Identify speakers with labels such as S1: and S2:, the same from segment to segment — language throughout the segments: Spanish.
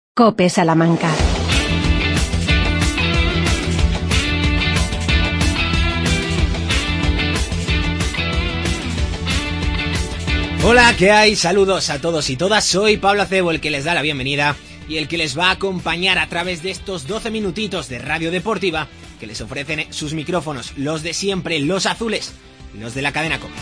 S1: COPE Salamanca.
S2: Hola, ¿qué hay? Saludos a todos y todas, soy Pablo Acebo, el que les da la bienvenida y el que les va a acompañar a través de estos 12 minutitos de radio deportiva que les ofrecen sus micrófonos, los de siempre, los azules, los de la cadena COPE.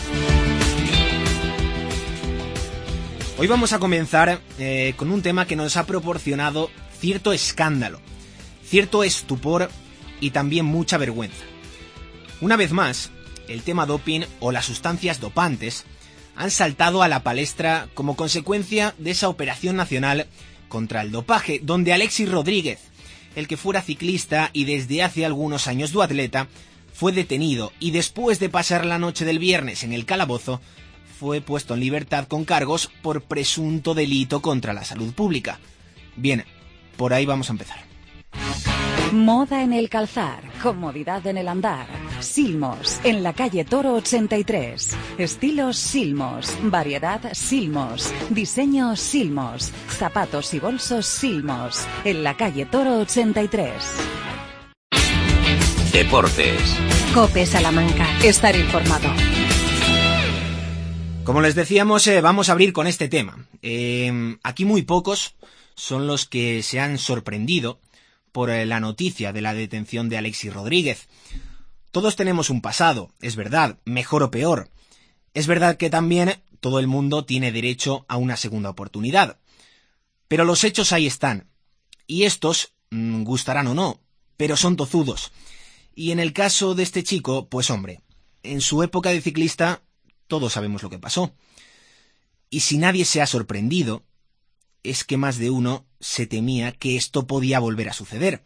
S2: Hoy vamos a comenzar con un tema que nos ha proporcionado cierto escándalo, cierto estupor y también mucha vergüenza. Una vez más, el tema doping o las sustancias dopantes han saltado a la palestra como consecuencia de esa operación nacional contra el dopaje, donde Alexis Rodríguez, el que fuera ciclista y desde hace algunos años duatleta, fue detenido y después de pasar la noche del viernes en el calabozo, fue puesto en libertad con cargos por presunto delito contra la salud pública. Bien, por ahí vamos a empezar.
S3: Moda en el calzar, comodidad en el andar. Silmos, en la calle Toro 83. Estilos Silmos, variedad Silmos, diseño Silmos, zapatos y bolsos Silmos, en la calle Toro 83.
S4: Deportes.
S1: COPE Salamanca. Estar informado.
S2: Como les decíamos, vamos a abrir con este tema. Aquí muy pocos son los que se han sorprendido por la noticia de la detención de Alexis Rodríguez. Todos tenemos un pasado, es verdad, mejor o peor. Es verdad que también todo el mundo tiene derecho a una segunda oportunidad. Pero los hechos ahí están. Y estos, gustarán o no, pero son tozudos. Y en el caso de este chico, pues hombre, en su época de ciclista, todos sabemos lo que pasó. Y si nadie se ha sorprendido, es que más de uno se temía que esto podía volver a suceder.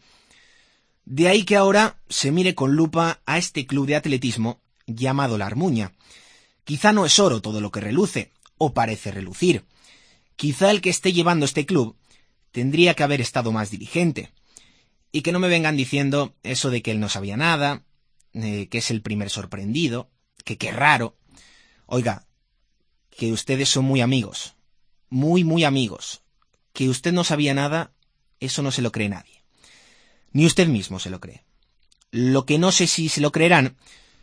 S2: De ahí que ahora se mire con lupa a este club de atletismo llamado La Armuña. Quizá no es oro todo lo que reluce, o parece relucir. Quizá el que esté llevando este club tendría que haber estado más diligente. Y que no me vengan diciendo eso de que él no sabía nada, que es el primer sorprendido, que qué raro. Oiga, que ustedes son muy amigos, muy amigos. Que usted no sabía nada, eso no se lo cree nadie. Ni usted mismo se lo cree. Lo que no sé si se lo creerán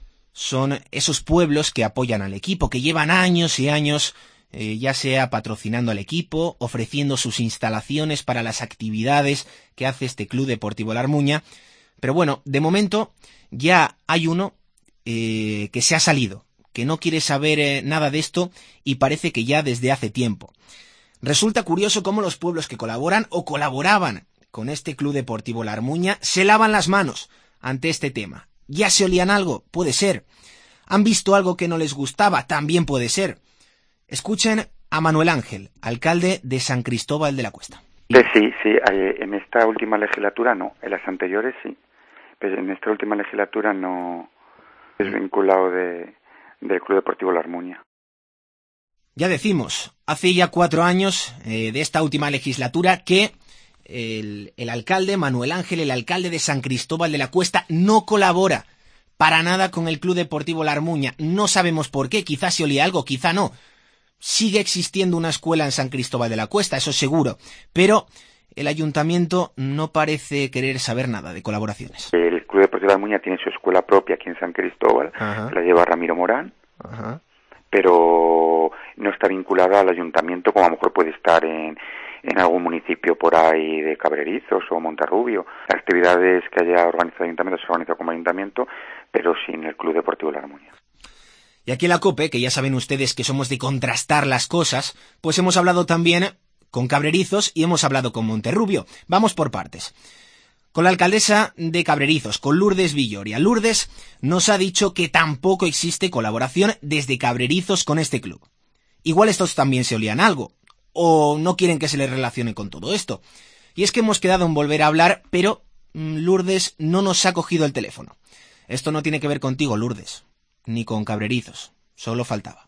S2: son esos pueblos que apoyan al equipo, que llevan años y años, ya sea patrocinando al equipo, ofreciendo sus instalaciones para las actividades que hace este Club Deportivo La Armuña. Pero bueno, de momento ya hay uno que se ha salido, que no quiere saber nada de esto y parece que ya desde hace tiempo. Resulta curioso cómo los pueblos que colaboran o colaboraban con este Club Deportivo La Armuña se lavan las manos ante este tema. ¿Ya se olían algo? Puede ser. ¿Han visto algo que no les gustaba? También puede ser. Escuchen a Manuel Ángel, alcalde de San Cristóbal de la Cuesta.
S5: Sí, en esta última legislatura no, en las anteriores sí, pero en esta última legislatura no es vinculado del Club Deportivo La Armuña.
S2: Ya decimos, hace ya 4 años de esta última legislatura que el alcalde Manuel Ángel, el alcalde de San Cristóbal de la Cuesta, no colabora para nada con el Club Deportivo La Armuña. No sabemos por qué, quizás se olía algo, quizá no. Sigue existiendo una escuela en San Cristóbal de la Cuesta, eso seguro, pero el ayuntamiento no parece querer saber nada de colaboraciones.
S5: El Club Deportivo La Armuña tiene su escuela propia aquí en San Cristóbal, que la lleva Ramiro Morán. Ajá. Pero no está vinculada al ayuntamiento como a lo mejor puede estar en algún municipio por ahí de Cabrerizos o Monterrubio. Las actividades que haya organizado el ayuntamiento se organizan como ayuntamiento, pero sin el Club Deportivo La Armuña.
S2: Y aquí en la COPE, que ya saben ustedes que somos de contrastar las cosas, pues hemos hablado también con Cabrerizos y hemos hablado con Monterrubio. Vamos por partes. Con la alcaldesa de Cabrerizos, con Lourdes Villoria. Lourdes nos ha dicho que tampoco existe colaboración desde Cabrerizos con este club. Igual estos también se olían algo, o no quieren que se les relacione con todo esto. Y es que hemos quedado en volver a hablar, pero Lourdes no nos ha cogido el teléfono. Esto no tiene que ver contigo, Lourdes, ni con Cabrerizos, solo faltaba.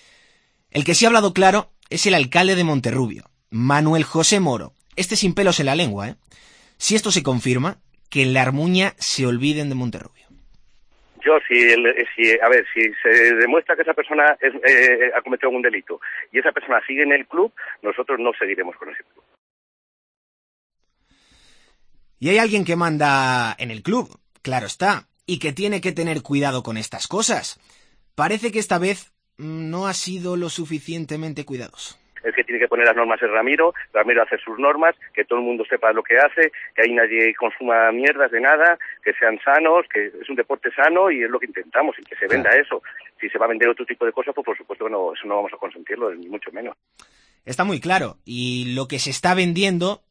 S2: El que sí ha hablado claro es el alcalde de Monterrubio, Manuel José Moro. Este sin pelos en la lengua, ¿eh? Si esto se confirma, que en La Armuña se olviden de Monterrubio.
S6: Si se demuestra que esa persona ha cometido algún delito y esa persona sigue en el club, nosotros no seguiremos con ese club.
S2: Y hay alguien que manda en el club, claro está, y que tiene que tener cuidado con estas cosas. Parece que esta vez no ha sido lo suficientemente cuidadoso.
S6: El que tiene que poner las normas es Ramiro hace sus normas, que todo el mundo sepa lo que hace, que ahí nadie consuma mierdas de nada, que sean sanos, que es un deporte sano y es lo que intentamos, y que se venda eso. Si se va a vender otro tipo de cosas, pues por supuesto que no, eso no vamos a consentirlo, ni mucho menos.
S2: Está muy claro, y lo que se está vendiendo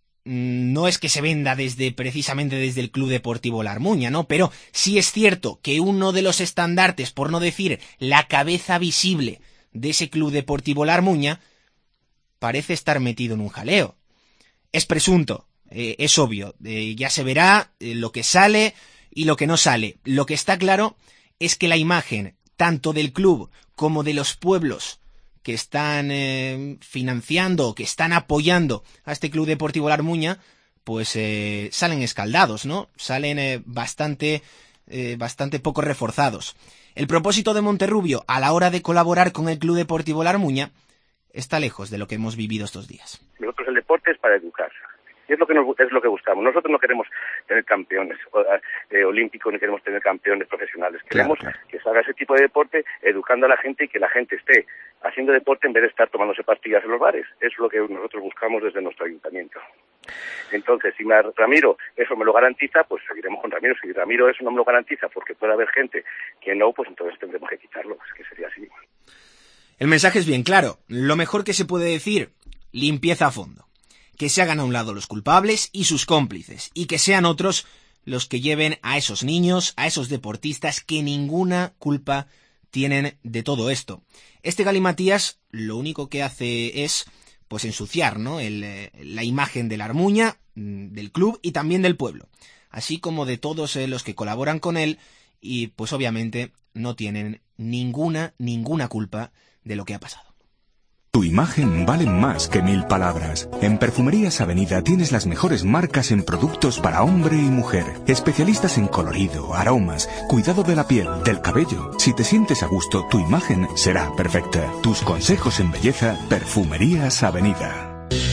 S2: no es que se venda precisamente desde el Club Deportivo La Armuña, ¿no? Pero sí es cierto que uno de los estandartes, por no decir la cabeza visible de ese Club Deportivo La Armuña, parece estar metido en un jaleo. Es presunto, es obvio, ya se verá lo que sale y lo que no sale. Lo que está claro es que la imagen, tanto del club como de los pueblos que están financiando o que están apoyando a este Club Deportivo La Armuña, pues salen escaldados, ¿no? Salen bastante poco reforzados. El propósito de Monterrubio a la hora de colaborar con el Club Deportivo La Armuña está lejos de lo que hemos vivido estos días.
S6: Nosotros el deporte es para educar. Y es lo que buscamos. Nosotros no queremos tener campeones olímpicos, ni queremos tener campeones profesionales. Queremos que se haga ese tipo de deporte educando a la gente y que la gente esté haciendo deporte en vez de estar tomándose pastillas en los bares. Eso es lo que nosotros buscamos desde nuestro ayuntamiento. Entonces, si Ramiro eso me lo garantiza, pues seguiremos con Ramiro. Si Ramiro eso no me lo garantiza porque puede haber gente que no, pues entonces tendremos que quitarlo. Es que sería así.
S2: El mensaje es bien claro. Lo mejor que se puede decir, limpieza a fondo. Que se hagan a un lado los culpables y sus cómplices, y que sean otros los que lleven a esos niños, a esos deportistas que ninguna culpa tienen de todo esto. Este galimatías lo único que hace es pues ensuciar, ¿no? La imagen de La Armuña, del club y también del pueblo, así como de todos los que colaboran con él y pues obviamente no tienen ninguna culpa de lo que ha pasado.
S4: Tu imagen vale más que 1000 palabras. En Perfumerías Avenida tienes las mejores marcas en productos para hombre y mujer. Especialistas en colorido, aromas, cuidado de la piel, del cabello. Si te sientes a gusto, tu imagen será perfecta. Tus consejos en belleza, Perfumerías Avenida.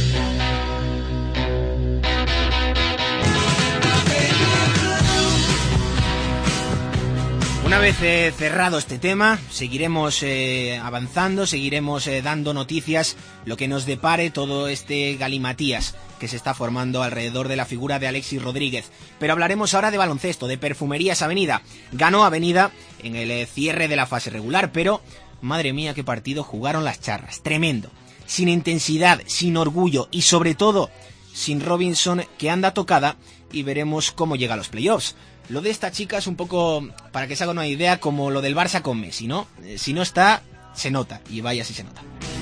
S2: Una vez cerrado este tema, seguiremos avanzando, seguiremos dando noticias, lo que nos depare todo este galimatías que se está formando alrededor de la figura de Alexis Rodríguez. Pero hablaremos ahora de baloncesto, de Perfumerías Avenida. Ganó Avenida en el cierre de la fase regular, pero madre mía qué partido jugaron las charras, tremendo. Sin intensidad, sin orgullo y sobre todo sin Robinson, que anda tocada, y veremos cómo llega a los playoffs. Lo de esta chica es un poco, para que se haga una idea, como lo del Barça con Messi, ¿no? Si no está, se nota, y vaya si se nota.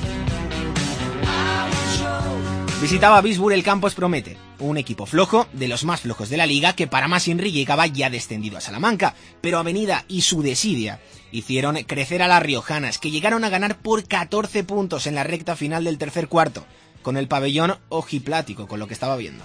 S2: Visitaba Bisburg el Campos Promete, un equipo flojo, de los más flojos de la liga, que para más Henry llegaba ya descendido a Salamanca, pero Avenida y su desidia hicieron crecer a las riojanas, que llegaron a ganar por 14 puntos en la recta final del tercer cuarto, con el pabellón ojiplático con lo que estaba viendo.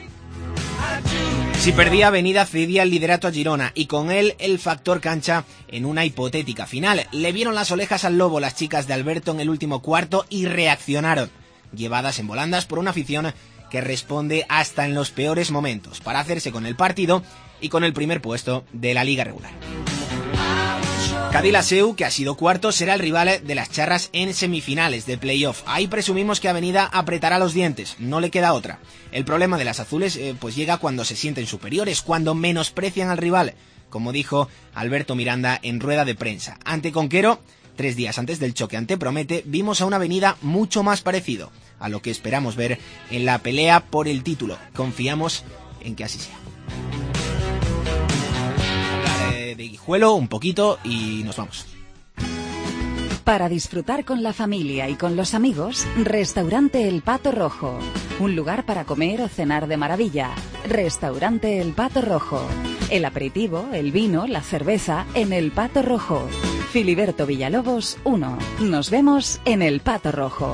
S2: Si perdía, Avenida cedía el liderato a Girona y con él el factor cancha en una hipotética final. Le vieron las orejas al lobo las chicas de Alberto en el último cuarto y reaccionaron, llevadas en volandas por una afición que responde hasta en los peores momentos para hacerse con el partido y con el primer puesto de la liga regular. Cadillaceu, que ha sido cuarto, será el rival de las charras en semifinales de playoff. Ahí presumimos que Avenida apretará los dientes, no le queda otra. El problema de las azules pues llega cuando se sienten superiores, cuando menosprecian al rival, como dijo Alberto Miranda en rueda de prensa. Ante Conquero, 3 días antes del choque ante Promete, vimos a una Avenida mucho más parecido a lo que esperamos ver en la pelea por el título. Confiamos en que así sea. De Guijuelo un poquito y nos vamos.
S3: Para disfrutar con la familia y con los amigos, Restaurante El Pato Rojo. Un lugar para comer o cenar de maravilla. Restaurante El Pato Rojo. El aperitivo, el vino, la cerveza en El Pato Rojo. Filiberto Villalobos 1. Nos vemos en El Pato Rojo.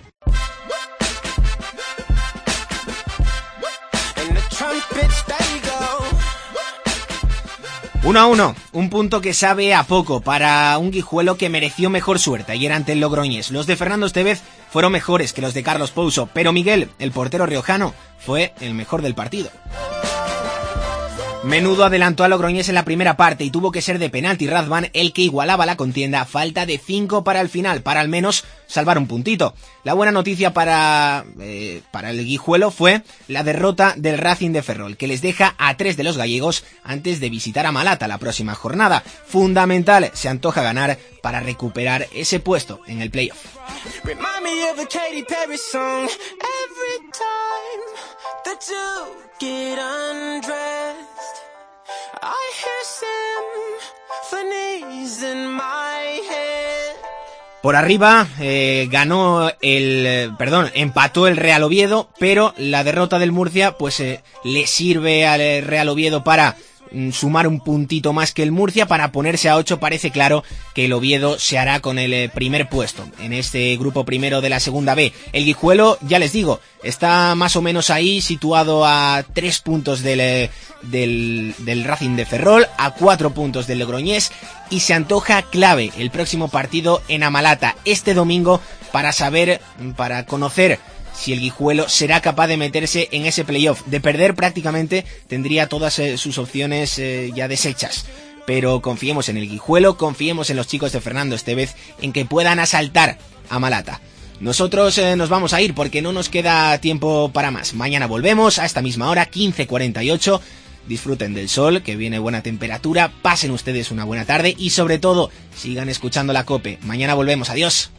S2: 1-1, un punto que sabe a poco para un Guijuelo que mereció mejor suerte ayer ante el Logroñés. Los de Fernando Estevez fueron mejores que los de Carlos Pouso, pero Miguel, el portero riojano, fue el mejor del partido. Menudo adelantó a Logroñés en la primera parte y tuvo que ser de penalti Razvan el que igualaba la contienda a falta de 5 para el final, para al menos salvar un puntito. La buena noticia para el Guijuelo fue la derrota del Racing de Ferrol, que les deja a 3 de los gallegos antes de visitar a Malata la próxima jornada. Fundamental, se antoja ganar para recuperar ese puesto en el playoff. Por arriba empató el Real Oviedo, pero la derrota del Murcia pues le sirve al Real Oviedo para sumar un puntito más que el Murcia. Para ponerse a 8 parece claro que el Oviedo se hará con el primer puesto en este grupo primero de la segunda B. El Guijuelo, ya les digo, está más o menos ahí, situado a 3 puntos del Racing de Ferrol, a 4 puntos del Logroñés, y se antoja clave el próximo partido en Amalata este domingo para conocer si el Guijuelo será capaz de meterse en ese playoff. De perder prácticamente tendría todas sus opciones ya deshechas. Pero confiemos en el Guijuelo, confiemos en los chicos de Fernando Estevez, en que puedan asaltar a Malata. Nosotros nos vamos a ir porque no nos queda tiempo para más. Mañana volvemos a esta misma hora, 15:48. Disfruten del sol, que viene buena temperatura, pasen ustedes una buena tarde y sobre todo sigan escuchando la COPE. Mañana volvemos, adiós.